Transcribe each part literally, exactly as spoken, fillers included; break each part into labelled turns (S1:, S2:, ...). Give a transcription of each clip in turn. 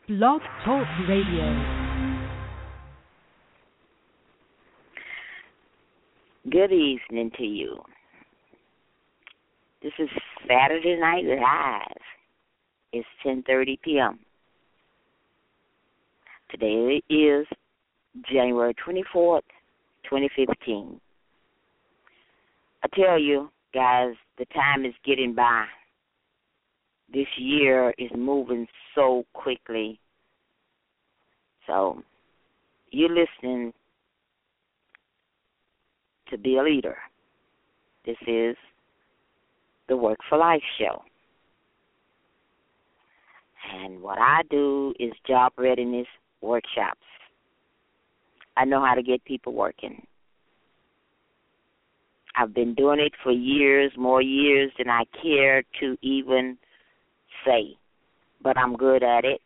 S1: Blog Talk Radio.
S2: Good evening to you. This is Saturday Night Live. It's ten thirty p.m. Today is January twenty-fourth, twenty fifteen. I tell you, guys, the time is getting by. This year is moving so quickly. So, you're listening to Be a Leader. This is the Work for Life show. And what I do is job readiness workshops. I know how to get people working. I've been doing it for years, more years than I care to even say, but I'm good at it.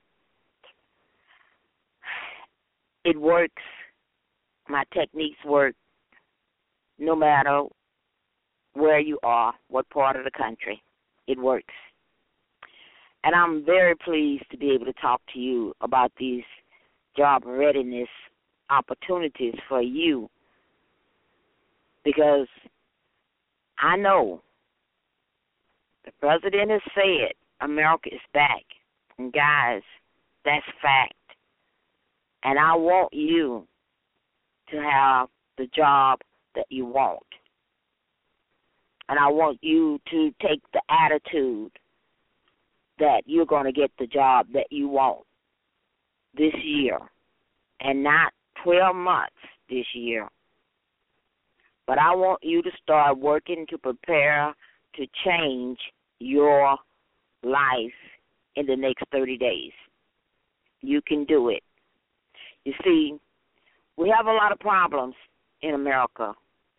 S2: It works. My techniques work no matter where you are, what part of the country. It works. And I'm very pleased to be able to talk to you about these job readiness opportunities for you, because I know the president has said America is back. And guys, that's fact. And I want you to have the job that you want. And I want you to take the attitude that you're going to get the job that you want this year, and not twelve months this year. But I want you to start working to prepare to change your life in the next thirty days. You can do it. You see, we have a lot of problems in America.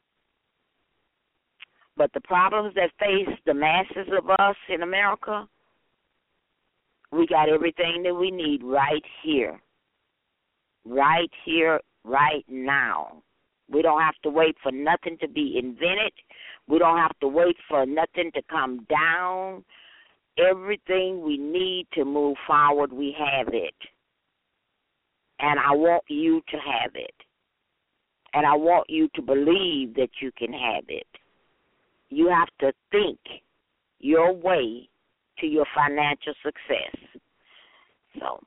S2: But the problems that face the masses of us in America, we got everything that we need right here. Right here, right now. We don't have to wait for nothing to be invented. We don't have to wait for nothing to come down. Everything we need to move forward, we have it. And I want you to have it. And I want you to believe that you can have it. You have to think your way to your financial success. So,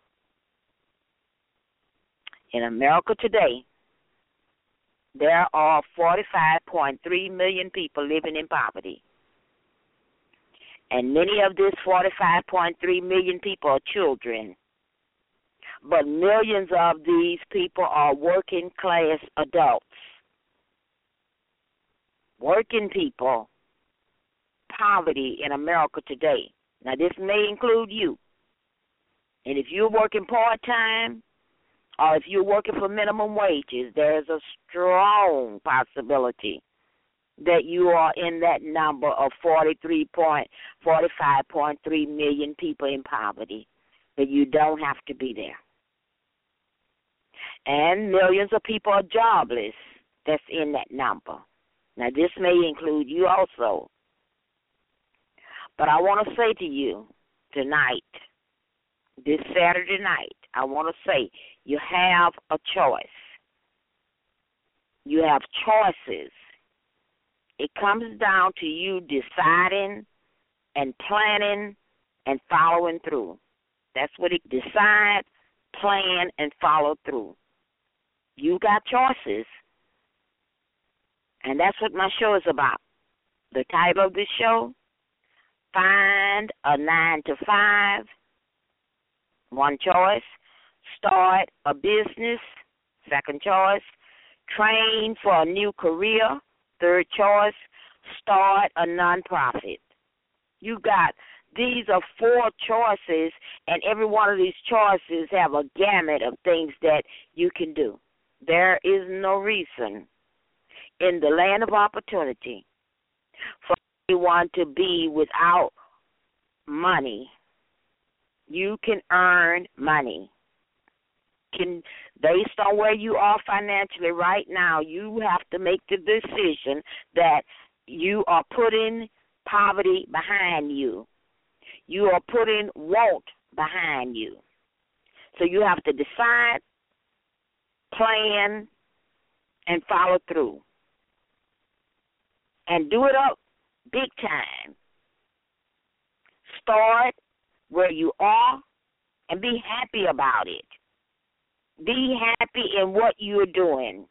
S2: in America today, there are forty-five point three million people living in poverty. And many of these forty-five point three million people are children. But millions of these people are working class adults. Working people, poverty in America today. Now, this may include you. And if you're working part-time, or if you're working for minimum wages, there is a strong possibility that you are in that number of forty-three point forty-five point three million people in poverty. But you don't have to be there. And millions of people are jobless that's in that number. Now, this may include you also. But I want to say to you tonight, this Saturday night, I want to say you have a choice. You have choices. It comes down to you deciding and planning and following through. That's what it decide, plan, and follow through. You got choices. And that's what my show is about. The title of this show, Find a nine to five, one choice. Start a business, second choice. Train for a new career, third choice. Start a nonprofit. You got, these are four choices, and every one of these choices have a gamut of things that you can do. There is no reason in the land of opportunity for anyone to be without money. You can earn money. Can, based on where you are financially right now, you have to make the decision that you are putting poverty behind you. You are putting want behind you. So you have to decide, plan, and follow through. And do it up big time. Start where you are and be happy about it. Be happy in what you're doing.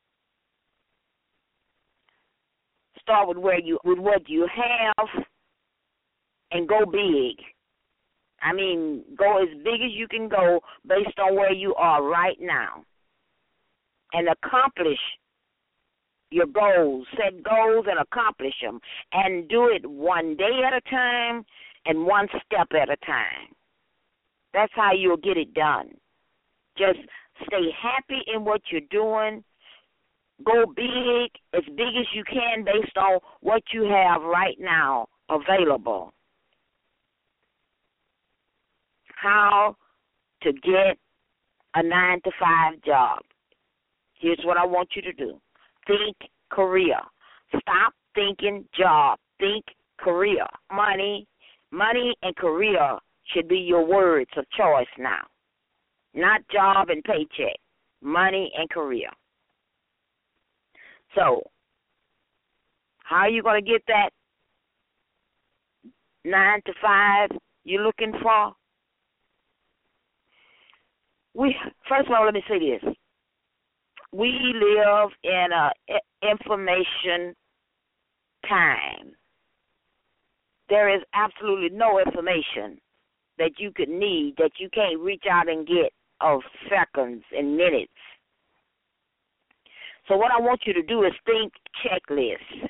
S2: Start with where you with what you have and go big. I mean, go as big as you can go based on where you are right now. And accomplish your goals. Set goals and accomplish them. And do it one day at a time and one step at a time. That's how you'll get it done. Just stay happy in what you're doing. Go big, as big as you can based on what you have right now available. How to get a nine to five job. Here's what I want you to do. Think career. Stop thinking job. Think career. Money, money and career should be your words of choice now. Not job and paycheck. Money and career. So, how are you going to get that nine to five you're looking for? We first of all, let me say this. We live in a information time. There is absolutely no information that you could need that you can't reach out and get of seconds and minutes. So what I want you to do is think checklist.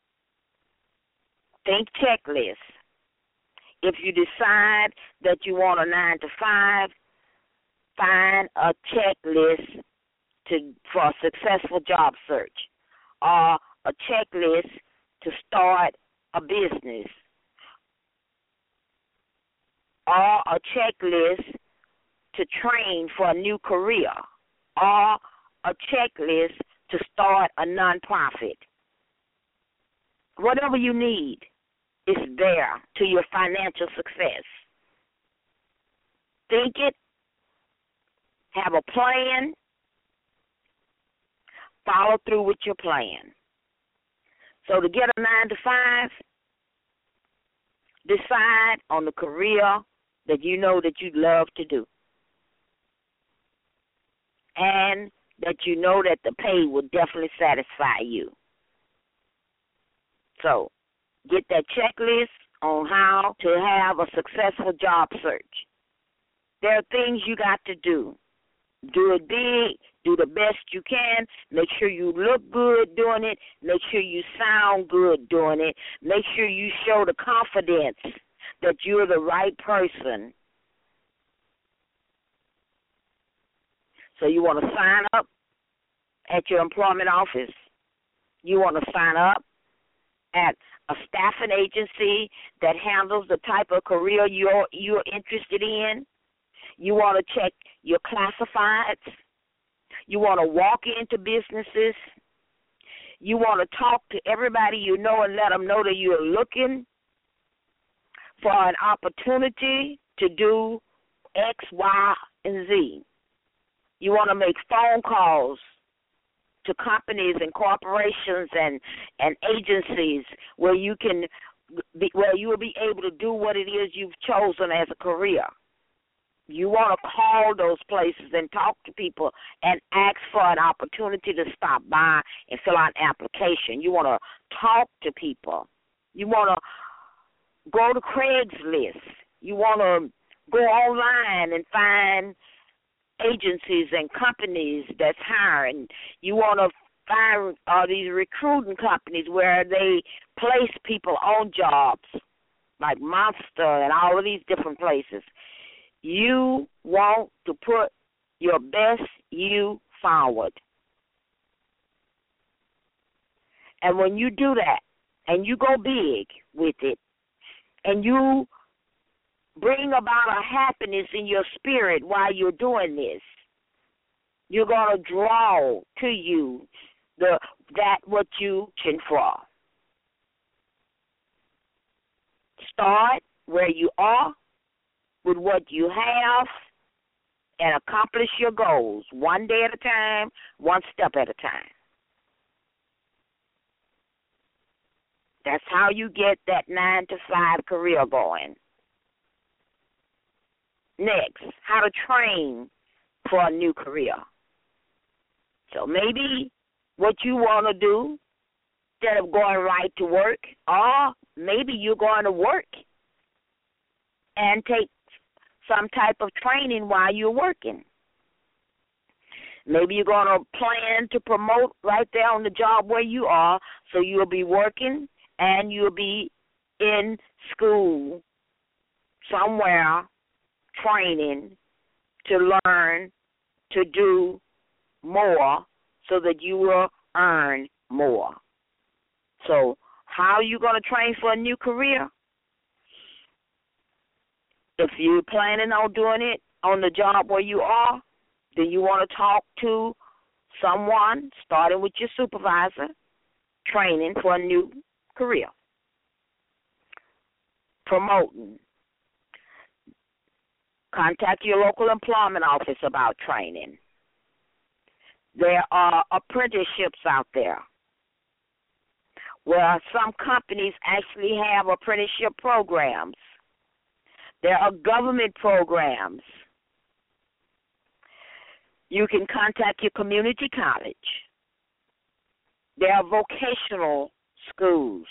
S2: Think checklist. If you decide that you want a nine to five, find a checklist to for a successful job search, or a checklist to start a business, or a checklist to train for a new career, or a checklist to start a nonprofit. Whatever you need is there to your financial success. Think it, have a plan, follow through with your plan. So to get a nine to five, decide on the career that you know that you'd love to do. And that you know that the pay will definitely satisfy you. So, get that checklist on how to have a successful job search. There are things you got to do. Do it big. Do the best you can. Make sure you look good doing it. Make sure you sound good doing it. Make sure you show the confidence that you're the right person. So you want to sign up at your employment office. You want to sign up at a staffing agency that handles the type of career you're you're interested in. You want to check your classifieds. You want to walk into businesses. You want to talk to everybody you know and let them know that you're looking for an opportunity to do X, Y, and Z. You want to make phone calls to companies and corporations and, and agencies where you can be, where you will be able to do what it is you've chosen as a career. You want to call those places and talk to people and ask for an opportunity to stop by and fill out an application. You want to talk to people. You want to go to Craigslist. You want to go online and find agencies and companies that's hiring. You want to find uh, these recruiting companies where they place people on jobs, like Monster and all of these different places. You want to put your best you forward. And when you do that, and you go big with it, and you bring about a happiness in your spirit while you're doing this, you're going to draw to you the that what you can for. Start where you are with what you have and accomplish your goals one day at a time, one step at a time. That's how you get that nine to five career going. Next, how to train for a new career. So maybe what you want to do instead of going right to work, or maybe you're going to work and take some type of training while you're working. Maybe you're going to plan to promote right there on the job where you are, so you'll be working and you'll be in school somewhere training to learn to do more so that you will earn more. So how are you going to train for a new career? If you're planning on doing it on the job where you are, then you want to talk to someone, starting with your supervisor, training for a new career. Promoting. Contact your local employment office about training. There are apprenticeships out there where some companies actually have apprenticeship programs. There are government programs. You can contact your community college. There are vocational schools.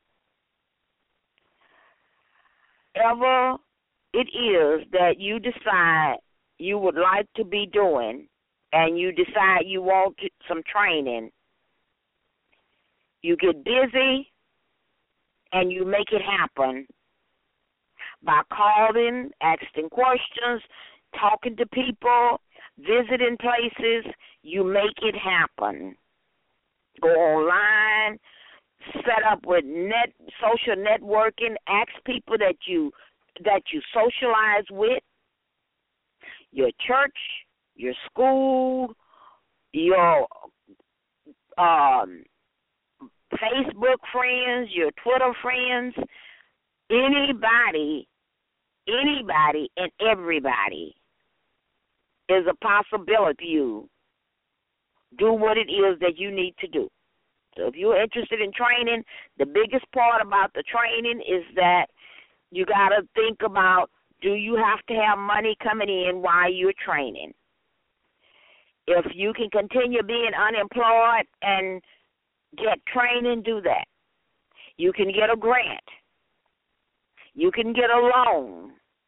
S2: Whatever it is that you decide you would like to be doing and you decide you want some training, you get busy and you make it happen by calling, asking questions, talking to people, visiting places. You make it happen. Go online, set up with net social networking, ask people that you that you socialize with, your church, your school, your um, Facebook friends, your Twitter friends, anybody, anybody and everybody is a possibility. You do what it is that you need to do. So if you're interested in training, the biggest part about the training is that you got to think about, do you have to have money coming in while you're training? If you can continue being unemployed and get training, do that. You can get a grant. You can get a loan.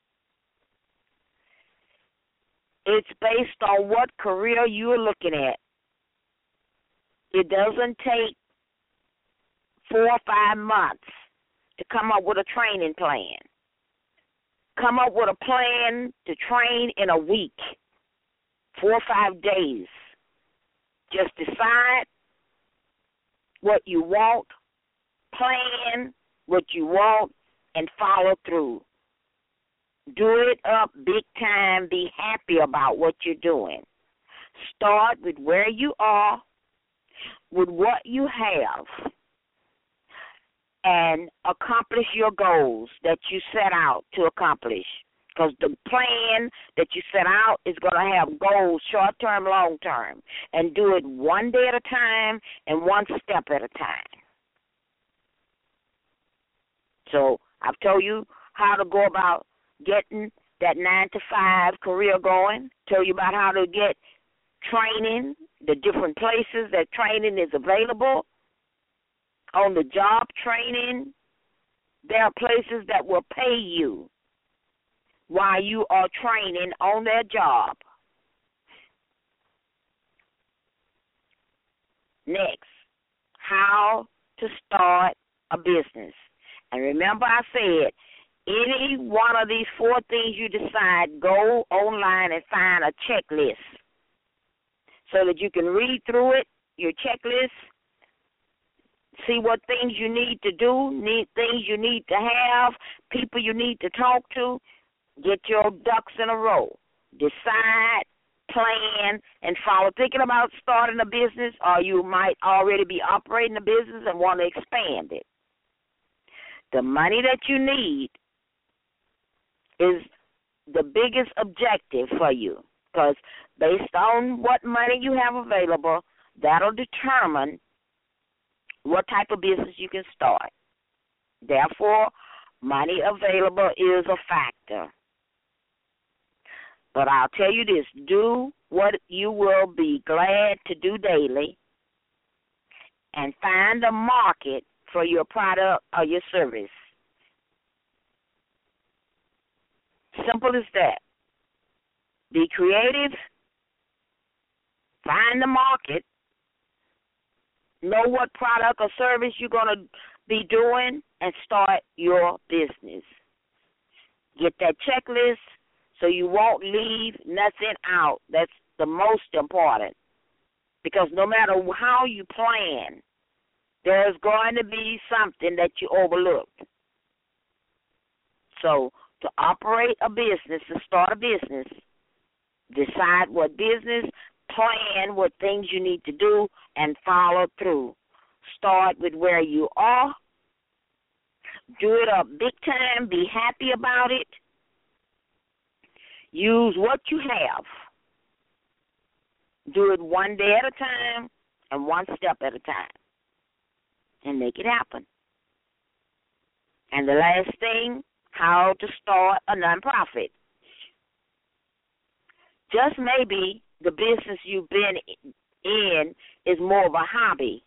S2: It's based on what career you're looking at. It doesn't take four or five months to come up with a training plan. Come up with a plan to train in a week, four or five days. Just decide what you want, plan what you want, and follow through. Do it up big time. Be happy about what you're doing. Start with where you are, with what you have, and accomplish your goals that you set out to accomplish. Because the plan that you set out is going to have goals, short-term, long-term, and do it one day at a time and one step at a time. So I've told you how to go about getting that nine to five career going, told you about how to get training, the different places that training is available. On the job training, there are places that will pay you while you are training on their job. Next, how to start a business. And remember I said, any one of these four things you decide, go online and find a checklist so that you can read through it, your checklist, see what things you need to do, need things you need to have, people you need to talk to. Get your ducks in a row. Decide, plan, and follow. Thinking about starting a business, or you might already be operating a business and want to expand it. The money that you need is the biggest objective for you, because based on what money you have available, that'll determine what type of business you can start. Therefore, money available is a factor. But I'll tell you this, do what you will be glad to do daily and find a market for your product or your service. Simple as that. Be creative, find the market, know what product or service you're going to be doing, and start your business. Get that checklist so you won't leave nothing out. That's the most important. Because no matter how you plan, there's going to be something that you overlooked. So to operate a business, to start a business, decide what business, plan what things you need to do, and follow through. Start with where you are. Do it up big time. Be happy about it. Use what you have. Do it one day at a time and one step at a time. And make it happen. And the last thing, how to start a nonprofit. Just maybe the business you've been in is more of a hobby,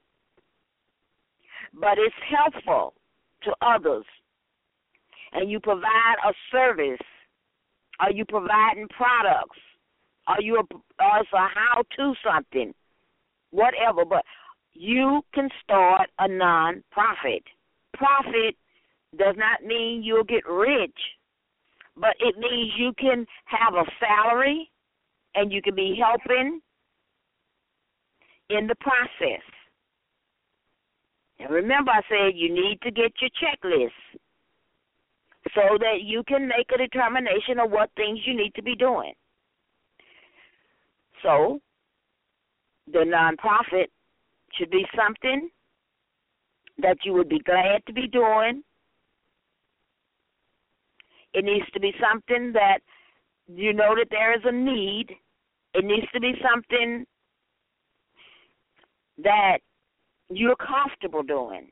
S2: but it's helpful to others, and you provide a service, are you providing products, are you a, or it's a how-to something, whatever, but you can start a non-profit. Profit does not mean you'll get rich, but it means you can have a salary and you can be helping in the process. And remember, I said you need to get your checklist so that you can make a determination of what things you need to be doing. So the nonprofit should be something that you would be glad to be doing. It needs to be something that you know that there is a need. It needs to be something that you're comfortable doing,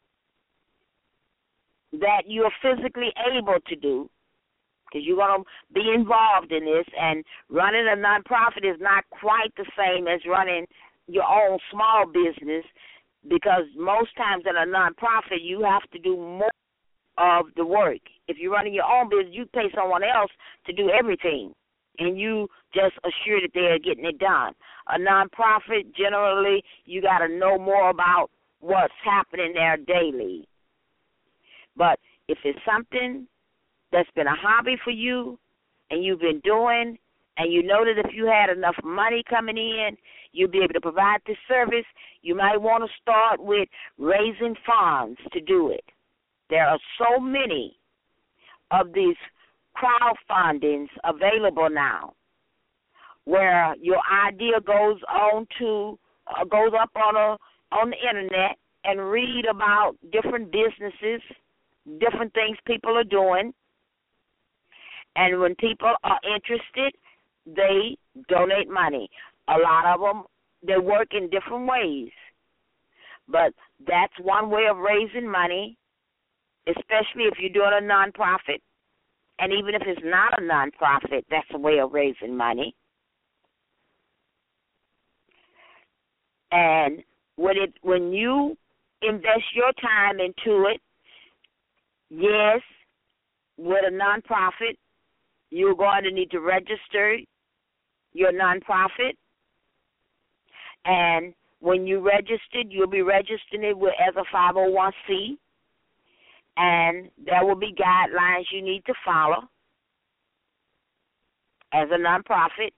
S2: that you're physically able to do, because you're going to be involved in this, and running a nonprofit is not quite the same as running your own small business, because most times in a nonprofit you have to do more of the work. If you're running your own business, you pay someone else to do everything, and you just assure that they're getting it done. A nonprofit, generally, you got to know more about what's happening there daily. But if it's something that's been a hobby for you and you've been doing, and you know that if you had enough money coming in, you'll be able to provide this service, you might want to start with raising funds to do it. There are so many of these crowdfundings available now, where your idea goes on to uh, goes up on a on the internet and read about different businesses, different things people are doing, and when people are interested, they donate money. A lot of them, they work in different ways, but that's one way of raising money, especially if you're doing a nonprofit. And even if it's not a nonprofit, that's a way of raising money. And when it when you invest your time into it, yes, with a nonprofit, you're going to need to register your nonprofit. And when you registered, you'll be registering it with, as a five oh one c. And there will be guidelines you need to follow as a nonprofit.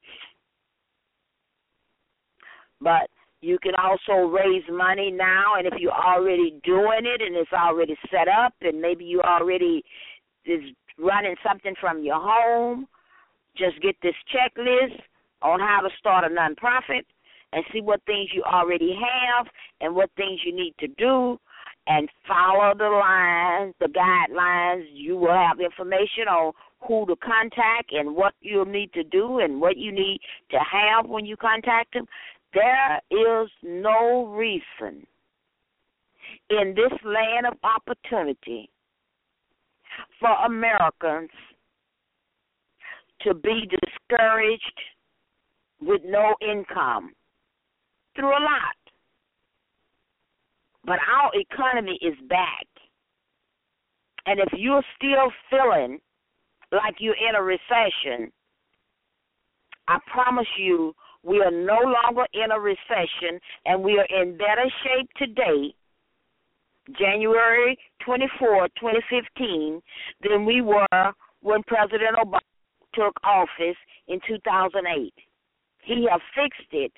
S2: But you can also raise money now, and if you're already doing it and it's already set up, and maybe you already is running something from your home, just get this checklist on how to start a nonprofit and see what things you already have and what things you need to do. and follow the lines, the guidelines. You will have information on who to contact and what you'll need to do and what you need to have when you contact them. There is no reason in this land of opportunity for Americans to be discouraged with no income through a lot. But our economy is back. And if you're still feeling like you're in a recession, I promise you we are no longer in a recession, and we are in better shape today, January twenty-fourth, twenty fifteen, than we were when President Obama took office in two thousand eight. He has fixed it.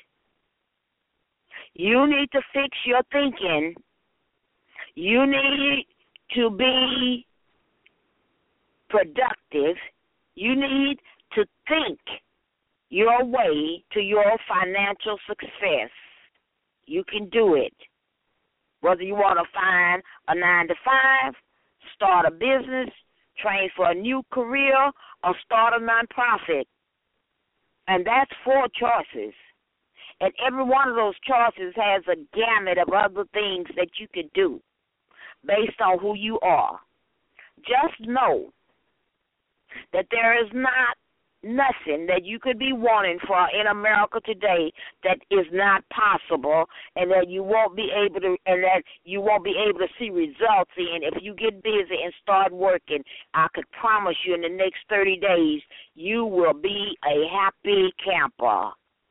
S2: You need to fix your thinking. You need to be productive. You need to think your way to your financial success. You can do it. Whether you want to find a nine to five, start a business, train for a new career, or start a nonprofit. And that's four choices. And every one of those choices has a gamut of other things that you could do based on who you are. Just know that there is not nothing that you could be wanting for in America today that is not possible, and that you won't be able to, and that you won't be able to see results in if you get busy and start working. I could promise you in the next thirty days you will be a happy camper.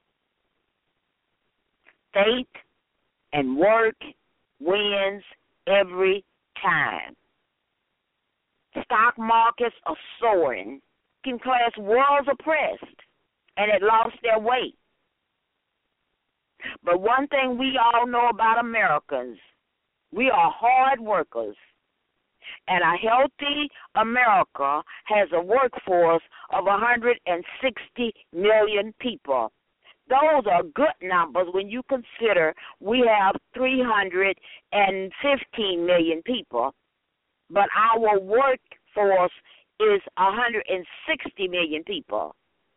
S2: Faith and work wins every time. Stock markets are soaring. Working class was oppressed, and it lost their weight. But one thing we all know about Americans, we are hard workers. And a healthy America has a workforce of one hundred sixty million people. Those are good numbers when you consider we have three hundred fifteen million people, but our workforce is one hundred sixty million people.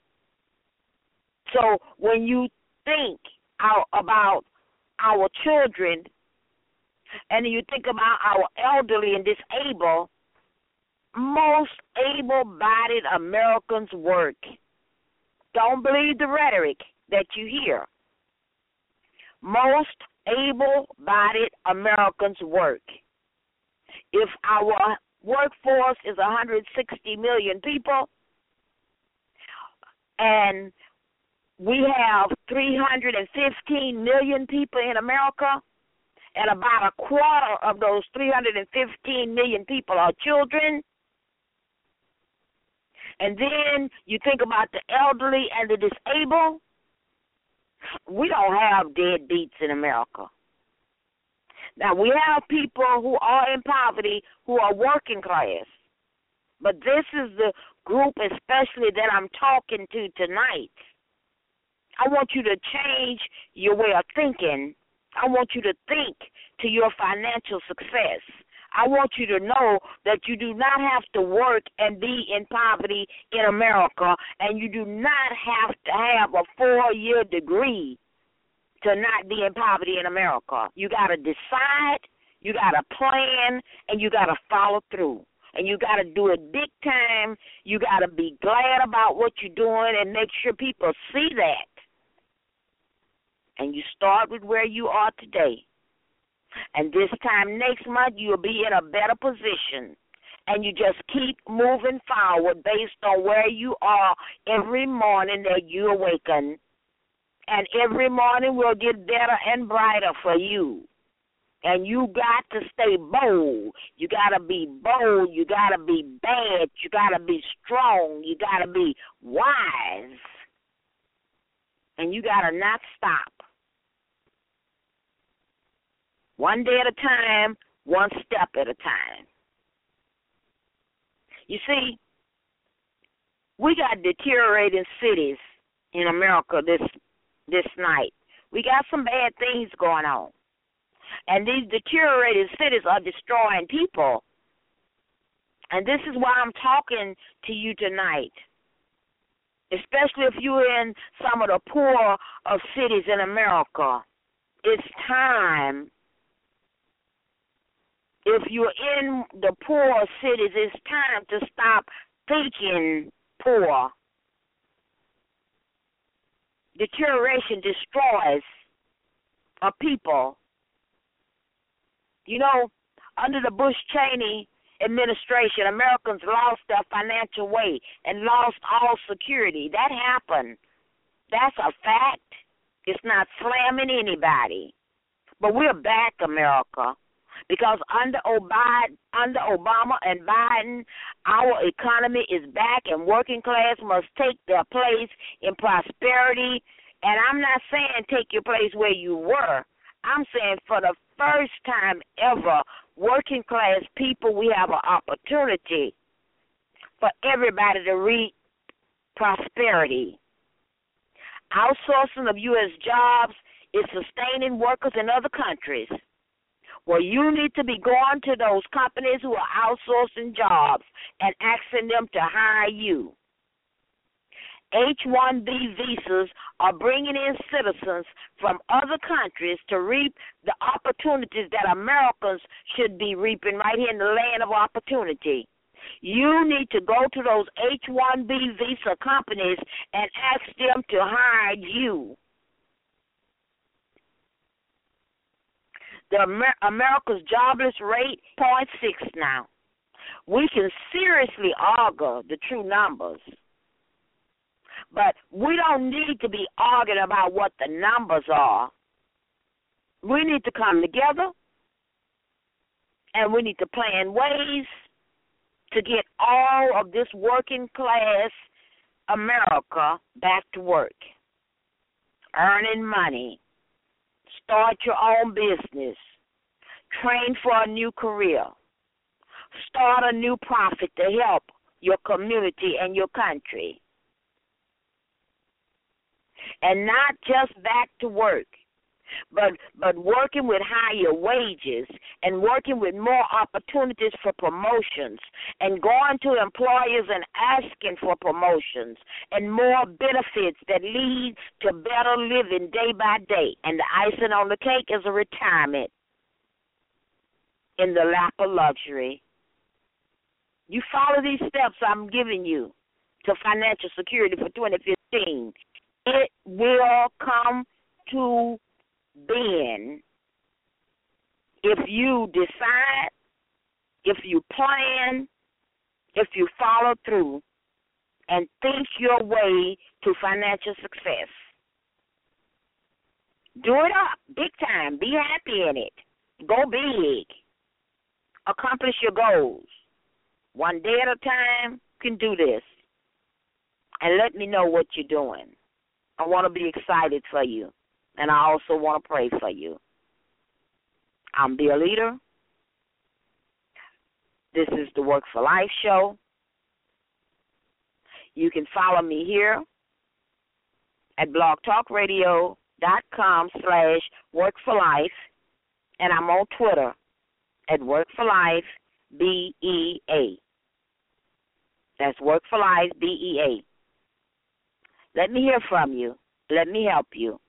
S2: So when you think our, about our children and you think about our elderly and disabled, most able-bodied Americans work. Don't believe the rhetoric that you hear. Most able-bodied Americans work. If our workforce is one hundred sixty million people, and we have three hundred fifteen million people in America, and about a quarter of those three hundred fifteen million people are children, and then you think about the elderly and the disabled, we don't have deadbeats in America. Now, we have people who are in poverty who are working class, but this is the group especially that I'm talking to tonight. I want you to change your way of thinking. I want you to think to your financial success. I want you to know that you do not have to work and be in poverty in America, and you do not have to have a four-year degree to not be in poverty in America. You got to decide, you got to plan, and you got to follow through. And you got to do it big time. You got to be glad about what you're doing and make sure people see that. And you start with where you are today. And this time next month, you'll be in a better position. And you just keep moving forward based on where you are every morning that you awaken. And every morning will get better and brighter for you. And you got to stay bold. You got to be bold. You got to be bad. You got to be strong. You got to be wise. And you got to not stop. One day at a time, one step at a time. You see, we got deteriorating cities in America this this night. We got some bad things going on. And these deteriorated cities are destroying people. And this is why I'm talking to you tonight, especially if you're in some of the poor of cities in America. It's time. If you're in the poor cities, it's time to stop thinking poor. Deterioration destroys a people. You know, under the Bush-Cheney administration, Americans lost their financial way and lost all security. That happened. That's a fact. It's not slamming anybody. But we're back, America, because under Obama, under Obama and Biden, our economy is back, and working class must take their place in prosperity. And I'm not saying take your place where you were. I'm saying for the first time ever, working class people, we have an opportunity for everybody to reach prosperity. Outsourcing of U S jobs is sustaining workers in other countries. Well, you need to be going to those companies who are outsourcing jobs and asking them to hire you. H one B visas are bringing in citizens from other countries to reap the opportunities that Americans should be reaping right here in the land of opportunity. You need to go to those H one B visa companies and ask them to hire you. The Amer- America's jobless rate, zero point six now. We can seriously argue the true numbers. But we don't need to be arguing about what the numbers are. We need to come together, and we need to plan ways to get all of this working class America back to work, earning money, start your own business, train for a new career, start a new profit to help your community and your country. And not just back to work, but but working with higher wages and working with more opportunities for promotions and going to employers and asking for promotions and more benefits that lead to better living day by day. And the icing on the cake is a retirement in the lap of luxury. You follow these steps I'm giving you to financial security for twenty fifteen. It will come to being if you decide, if you plan, if you follow through, and think your way to financial success. Do it up, big time. Be happy in it. Go big. Accomplish your goals. One day at a time, you can do this. And let me know what you're doing. I want to be excited for you, and I also want to pray for you. I'm Be a Leader. This is the Work for Life show. You can follow me here at blogtalkradio.com slash Work for Life, and I'm on Twitter at Work for Life B E A. That's Work for Life B E A. Let me hear from you. Let me help you.